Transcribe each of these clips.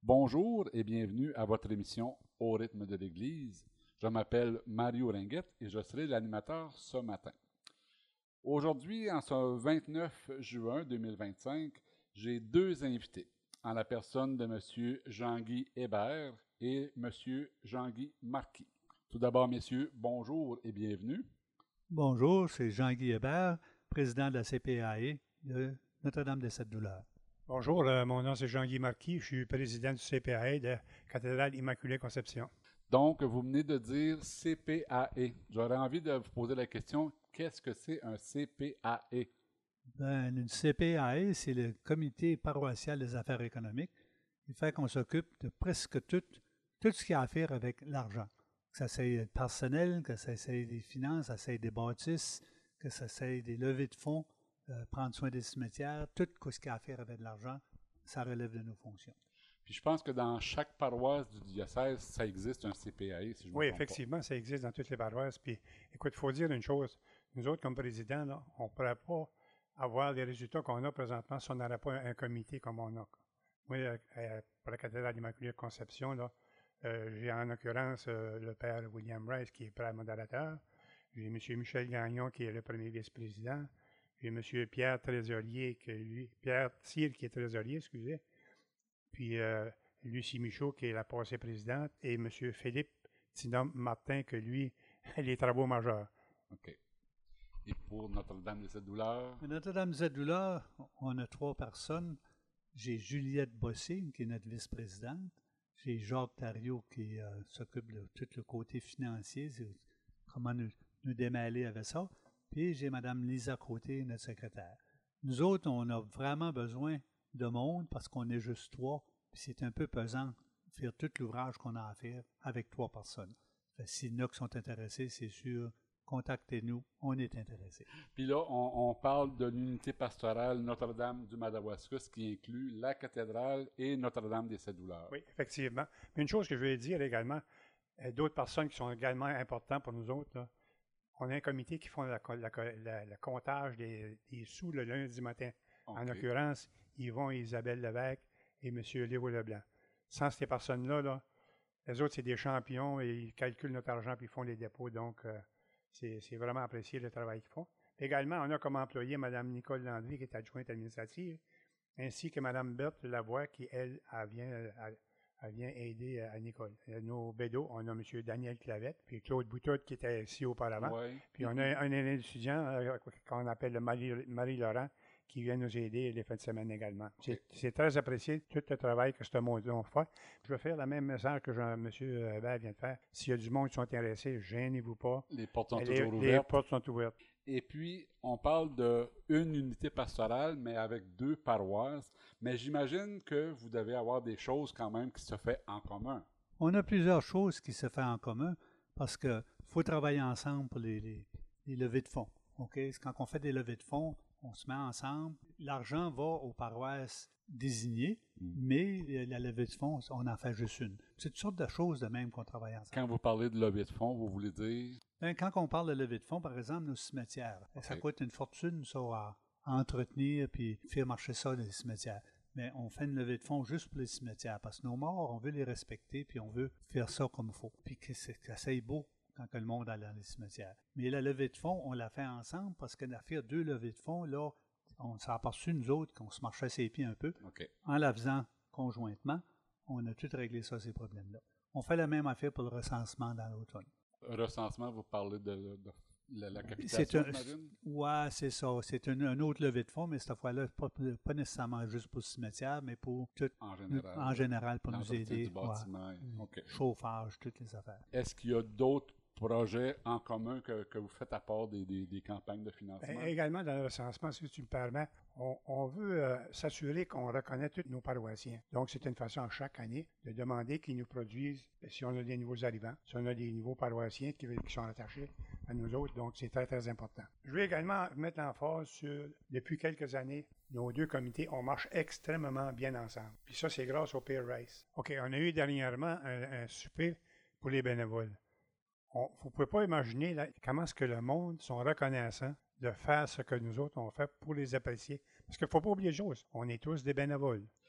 Bonjour et bienvenue à votre émission Au rythme de l'Église. Je m'appelle Mario Ringuette et je serai l'animateur ce matin. Aujourd'hui, en ce 29 juin 2025, j'ai deux invités, en la personne de M. Jean-Guy Hébert et M. Jean-Guy Marquis. Tout d'abord, messieurs, bonjour et bienvenue. Bonjour, c'est Jean-Guy Hébert, président de la CPAE de Notre-Dame des Sept Douleurs. Bonjour, mon nom c'est Jean-Guy Marquis, je suis président du CPAE de Cathédrale Immaculée Conception. Donc, vous venez de dire CPAE. J'aurais envie de vous poser la question, qu'est-ce que c'est un CPAE? Une CPAE, c'est le Comité paroissial des affaires économiques. Il fait qu'on s'occupe de presque tout ce qui a à faire avec l'argent. Que ça soit personnel, que ça soit des finances, que ça soit des bâtisses, que ça soit des levées de fonds, prendre soin des cimetières, tout ce qui a à faire avec l'argent, ça relève de nos fonctions. Puis je pense que dans chaque paroisse du diocèse, ça existe un CPAE, si je me Oui, trompe effectivement, ça existe dans toutes les paroisses. Puis, écoute, il faut dire une chose, nous autres, comme présidents, là, on ne pourrait pas avoir les résultats qu'on a présentement si on n'aurait pas un comité comme on a. Moi, pour la cathédrale d'Immaculée Conception, là, j'ai en l'occurrence le père William Rice, qui est père modérateur. J'ai M. Michel Gagnon, qui est le premier vice-président. J'ai M. Pierre Trésorier, Pierre Thiel, qui est trésorier, excusez. Puis Lucie Michaud, qui est la passée présidente, et M. Philippe Tinom-Martin, que lui, les travaux majeurs. OK. Et pour Notre-Dame des Sept Douleurs? À Notre-Dame des Sept Douleurs, on a 3 personnes. J'ai Juliette Bossé, qui est notre vice-présidente. J'ai Jacques Thariot, qui s'occupe de tout le côté financier, comment nous démêler avec ça. Puis j'ai Mme Lisa Côté, notre secrétaire. Nous autres, on a vraiment besoin de monde parce qu'on est juste 3. Puis c'est un peu pesant de faire tout l'ouvrage qu'on a à faire avec 3 personnes. S'il y en a qui sont intéressés, c'est sûr, contactez-nous, on est intéressés. Puis là, on parle de l'unité pastorale Notre-Dame du Madawaska, qui inclut la cathédrale et Notre-Dame des Sept Douleurs. Oui, effectivement. Mais une chose que je veux dire également, d'autres personnes qui sont également importantes pour nous autres, là, on a un comité qui font le comptage des sous le lundi matin. Okay. En l'occurrence, Yvon et Isabelle Levesque et M. Léo Leblanc. Sans ces personnes-là, les autres, c'est des champions et ils calculent notre argent puis ils font les dépôts. Donc, c'est vraiment apprécié le travail qu'ils font. Également, on a comme employé Mme Nicole Landry, qui est adjointe administrative, ainsi que Mme Berthe Lavoie, qui, elle vient aider à Nicole. Nos bédos, on a M. Daniel Clavette, puis Claude Boutotte, qui était ici auparavant. Ouais. Puis on a un étudiant qu'on appelle Marie-Laurent, qui vient nous aider les fins de semaine également. Okay. C'est très apprécié, tout le travail que ce monde-là fait. Je vais faire le même message que M. Hébert vient de faire. S'il y a du monde qui sont intéressés, gênez-vous pas. Les portes sont toujours ouvertes. Les portes sont ouvertes. Et puis, on parle d'une unité pastorale, mais avec 2 paroisses. Mais j'imagine que vous devez avoir des choses quand même qui se font en commun. On a plusieurs choses qui se font en commun parce qu'il faut travailler ensemble pour les levées de fonds. Okay? Quand on fait des levées de fonds, on se met ensemble. L'argent va aux paroisses désignées, mais la levée de fonds, on en fait juste une. C'est toutes sortes de choses de même qu'on travaille ensemble. Quand vous parlez de levée de fonds, vous voulez dire? Quand on parle de levée de fonds, par exemple, nos cimetières, ça coûte une fortune, ça, à entretenir puis faire marcher ça dans les cimetières. Mais on fait une levée de fonds juste pour les cimetières parce que nos morts, on veut les respecter puis on veut faire ça comme il faut. Puis que ça soit beau quand que le monde allait dans les cimetières. Mais la levée de fonds, on la fait ensemble parce que faire 2 levées de fonds, là, on s'est aperçu, nous autres, qu'on se marchait ses pieds un peu. Okay. En la faisant conjointement, on a tout réglé ça, ces problèmes-là. On fait la même affaire pour le recensement dans l'automne. Recensement, vous parlez de la capitation, j'imagine? Oui, c'est ça. C'est une autre levée de fonds, mais cette fois-là, pas nécessairement juste pour le cimetière, mais pour tout en général pour nous aider. Du bâtiment. Okay. Chauffage, toutes les affaires. Est-ce qu'il y a d'autres projets en commun que vous faites à part des campagnes de financement? Également, dans le recensement, si tu me permets, on veut s'assurer qu'on reconnaît tous nos paroissiens. Donc, c'est une façon chaque année de demander qu'ils nous produisent, si on a des nouveaux arrivants, si on a des nouveaux paroissiens qui sont attachés à nous autres. Donc, c'est très, très important. Je veux également mettre l'emphase sur, depuis quelques années, nos 2 comités, on marche extrêmement bien ensemble. Puis ça, c'est grâce au Peer Race. OK, on a eu dernièrement un souper pour les bénévoles. Vous ne pouvez pas imaginer comment est-ce que le monde sont reconnaissants de faire ce que nous autres on fait pour les apprécier. Parce qu'il ne faut pas oublier les choses. On est tous des bénévoles.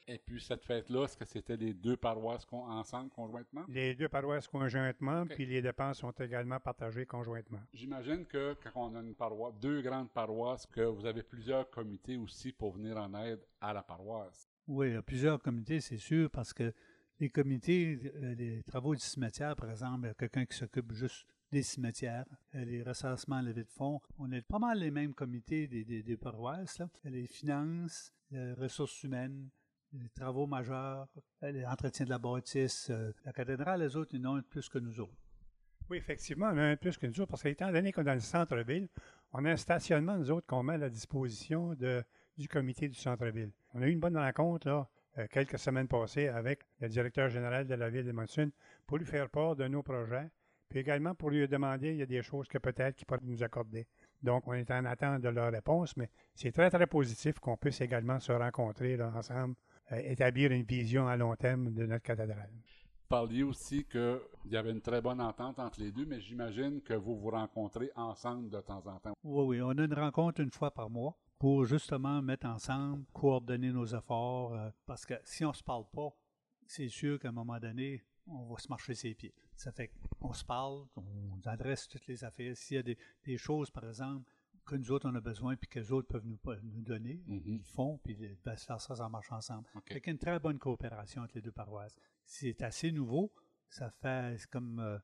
Et puis cette fête-là, est-ce que c'était les deux paroisses ensemble, conjointement? Les deux paroisses conjointement, OK. puis les dépenses sont également partagées conjointement. J'imagine que quand on a une paroisse, deux grandes paroisses, que vous avez plusieurs comités aussi pour venir en aide à la paroisse. Oui, il y a plusieurs comités, c'est sûr, parce que les comités, les travaux du cimetière, par exemple, il y a quelqu'un qui s'occupe juste des cimetières, les recensements levés de fonds. On est pas mal les mêmes comités des paroisses, là. Les finances, les ressources humaines, les travaux majeurs, l'entretien de la bâtisse. La cathédrale, les autres, ils en ont plus que nous autres. Oui, effectivement, on a un plus que nous autres, parce qu'étant donné qu'on est dans le centre-ville, on a un stationnement, nous autres, qu'on met à la disposition du comité du centre-ville. On a eu une bonne rencontre, là, quelques semaines passées, avec le directeur général de la ville de Monson pour lui faire part de nos projets, puis également pour lui demander, il y a des choses que peut-être qu'il pourrait nous accorder. Donc, on est en attente de leur réponse, mais c'est très, très positif qu'on puisse également se rencontrer là, ensemble, établir une vision à long terme de notre cathédrale. Vous parliez aussi qu'il y avait une très bonne entente entre les deux, mais j'imagine que vous vous rencontrez ensemble de temps en temps. Oui, on a une rencontre une fois par mois pour justement mettre ensemble, coordonner nos efforts, parce que si on ne se parle pas, c'est sûr qu'à un moment donné, on va se marcher ses pieds. Ça fait qu'on se parle, on adresse toutes les affaires. S'il y a des choses, par exemple, que nous autres, on a besoin, puis que les autres peuvent nous donner, ils le font, puis ça marche ensemble. Okay. Fait qu'il y a une très bonne coopération entre les deux paroisses. C'est assez nouveau. Ça fait, comme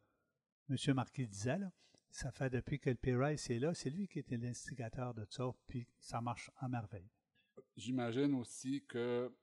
M. Marquis disait, là, ça fait depuis que le P-Rice est là, c'est lui qui était l'instigateur de ça, puis ça marche à merveille. J'imagine aussi que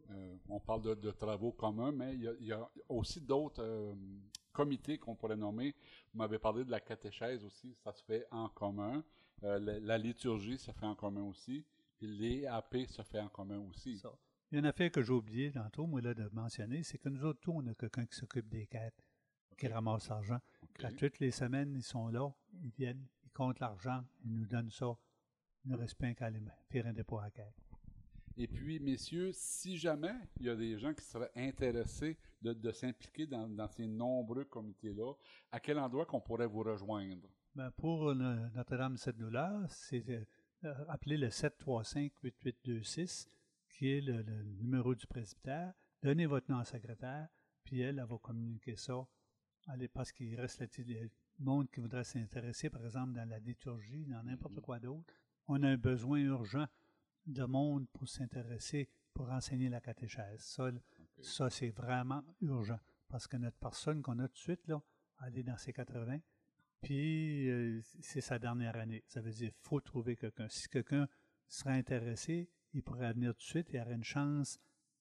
on parle de travaux communs, mais il y a aussi d'autres comités qu'on pourrait nommer. Vous m'avez parlé de la catéchèse aussi, ça se fait en commun. La liturgie se fait en commun aussi. Puis les AP se fait en commun aussi. Ça. Il y a une affaire que j'ai oublié tantôt, moi, là, de mentionner, c'est que nous autres, on a quelqu'un qui s'occupe des quêtes, qui ramasse l'argent. Okay. Toutes les semaines, ils sont là, ils viennent, ils comptent l'argent, ils nous donnent ça. Il ne reste pas qu'à aller faire un dépôt à la quête. Et puis, messieurs, si jamais il y a des gens qui seraient intéressés de s'impliquer dans ces nombreux comités-là, à quel endroit qu'on pourrait vous rejoindre? Ben pour Notre-Dame de cette douleur, c'est appeler le 735-8826, qui est le numéro du presbytère. Donnez votre nom à la secrétaire, puis elle va communiquer ça. Allez, parce qu'il reste le monde qui voudrait s'intéresser, par exemple, dans la liturgie, dans n'importe quoi d'autre. On a un besoin urgent de monde pour s'intéresser, pour enseigner la catéchèse. Ça, c'est vraiment urgent, parce que notre personne qu'on a tout de suite, là, elle est dans ses 80, puis c'est sa dernière année. Ça veut dire qu'il faut trouver quelqu'un. Si quelqu'un serait intéressé, il pourrait venir tout de suite et il aurait une chance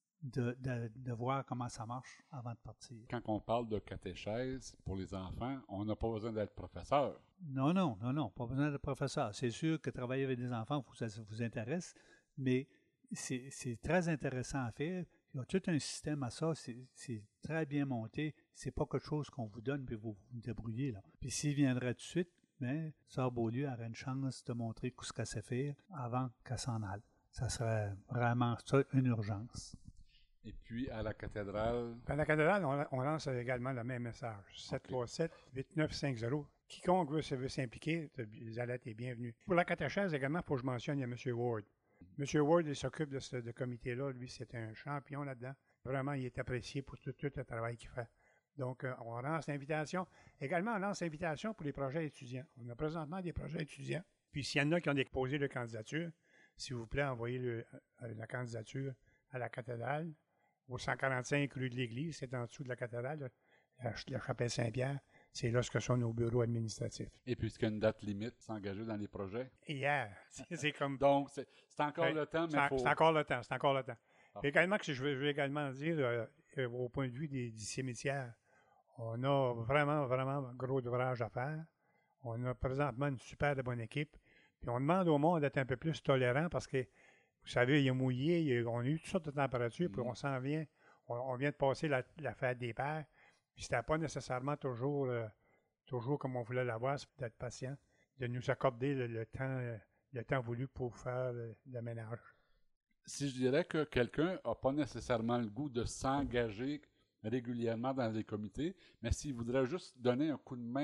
de voir comment ça marche avant de partir. Quand on parle de catéchèse pour les enfants, on n'a pas besoin d'être professeur. Non, pas besoin d'être professeur. C'est sûr que travailler avec des enfants, ça vous intéresse, mais c'est très intéressant à faire. Il y a tout un système à ça, c'est très bien monté. C'est pas quelque chose qu'on vous donne puis vous vous débrouillez, là. Puis s'il viendrait tout de suite, bien, Sœur Beaulieu aurait une chance de montrer ce qu'elle sait faire avant qu'elle s'en aille. Ça serait vraiment ça, une urgence. Et puis, à la cathédrale... À la cathédrale, on lance également le même message. 737-8950. Quiconque veut s'impliquer, Zalette est bienvenue. Pour la catéchèse également, il faut que je mentionne, il y a M. Ward. M. Ward, il s'occupe de ce comité-là. Lui, c'est un champion là-dedans. Vraiment, il est apprécié pour tout le travail qu'il fait. Donc, on lance l'invitation. Également, on lance l'invitation pour les projets étudiants. On a présentement des projets étudiants. Puis, s'il y en a qui ont déposé leur candidature, s'il vous plaît, envoyez la candidature à la cathédrale, au 145 rue de l'Église, c'est en dessous de la cathédrale, la chapelle Saint-Pierre. C'est là ce que sont nos bureaux administratifs. Et puisqu'il y a une date limite pour s'engager dans les projets? Hier. C'est comme... Donc, c'est encore le temps, mais il faut... C'est encore le temps. Également, que je veux également dire, au point de vue des cimetières, on a vraiment, vraiment gros d'ouvrage à faire. On a présentement une super bonne équipe. Puis on demande au monde d'être un peu plus tolérant parce que, vous savez, il a mouillé, on a eu toutes sortes de températures, puis on s'en vient. On vient de passer la fête des pères. Puis c'était pas nécessairement toujours comme on voulait l'avoir, c'est d'être patient, de nous accorder le temps voulu pour faire le ménage. Si je dirais que quelqu'un n'a pas nécessairement le goût de s'engager régulièrement dans les comités, mais s'il voudrait juste donner un coup de main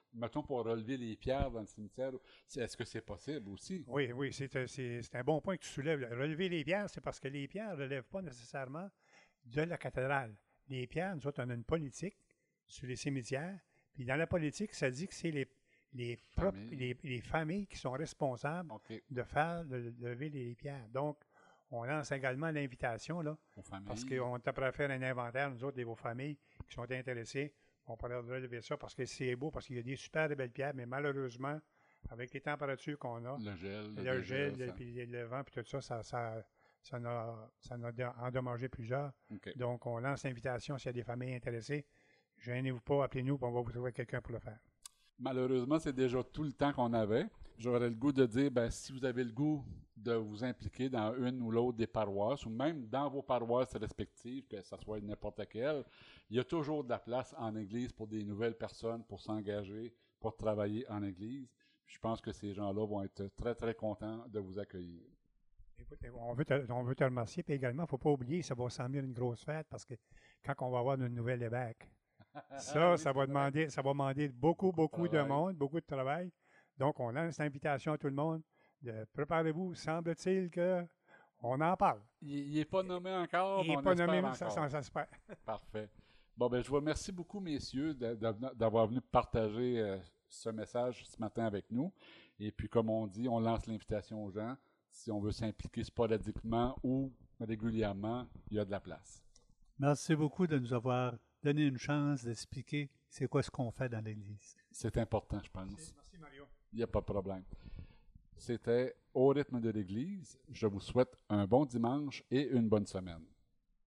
mettons, pour relever les pierres dans le cimetière, est-ce que c'est possible aussi? Oui, oui, c'est un bon point que tu soulèves. Relever les pierres, c'est parce que les pierres ne relèvent pas nécessairement de la cathédrale. Les pierres, nous autres, on a une politique sur les cimetières. Puis dans la politique, ça dit que c'est les familles qui sont responsables de lever les pierres. Donc, on lance également l'invitation, là, parce qu'on est prêt à faire un inventaire, nous autres, de vos familles qui sont intéressées. On pourrait relever ça parce que c'est beau, parce qu'il y a des super belles pierres, mais malheureusement, avec les températures qu'on a, le gel, puis le vent, puis tout ça, ça en a endommagé plusieurs. Okay. Donc, on lance l'invitation s'il y a des familles intéressées. Gênez-vous pas, appelez-nous, puis on va vous trouver quelqu'un pour le faire. Malheureusement, c'est déjà tout le temps qu'on avait. J'aurais le goût de dire, si vous avez le goût de vous impliquer dans une ou l'autre des paroisses, ou même dans vos paroisses respectives, que ce soit n'importe quelle, il y a toujours de la place en Église pour des nouvelles personnes, pour s'engager, pour travailler en Église. Je pense que ces gens-là vont être très, très contents de vous accueillir. Écoute, on veut te remercier, puis également, il ne faut pas oublier, ça va s'en venir une grosse fête, parce que quand on va avoir une nouvelle évêque, ça va demander beaucoup de monde, beaucoup de travail. Donc, on lance l'invitation à tout le monde. Préparez-vous, semble-t-il qu'on en parle. Il n'est pas nommé encore, il n'est pas nommé, ça se fait. Parfait. Bon, je vous remercie beaucoup, messieurs, d'avoir venu partager ce message ce matin avec nous. Et puis, comme on dit, on lance l'invitation aux gens. Si on veut s'impliquer sporadiquement ou régulièrement, il y a de la place. Merci beaucoup de nous avoir donné une chance d'expliquer c'est quoi ce qu'on fait dans l'Église. C'est important, je pense. Merci, Mario. Il n'y a pas de problème. C'était Au rythme de l'Église. Je vous souhaite un bon dimanche et une bonne semaine.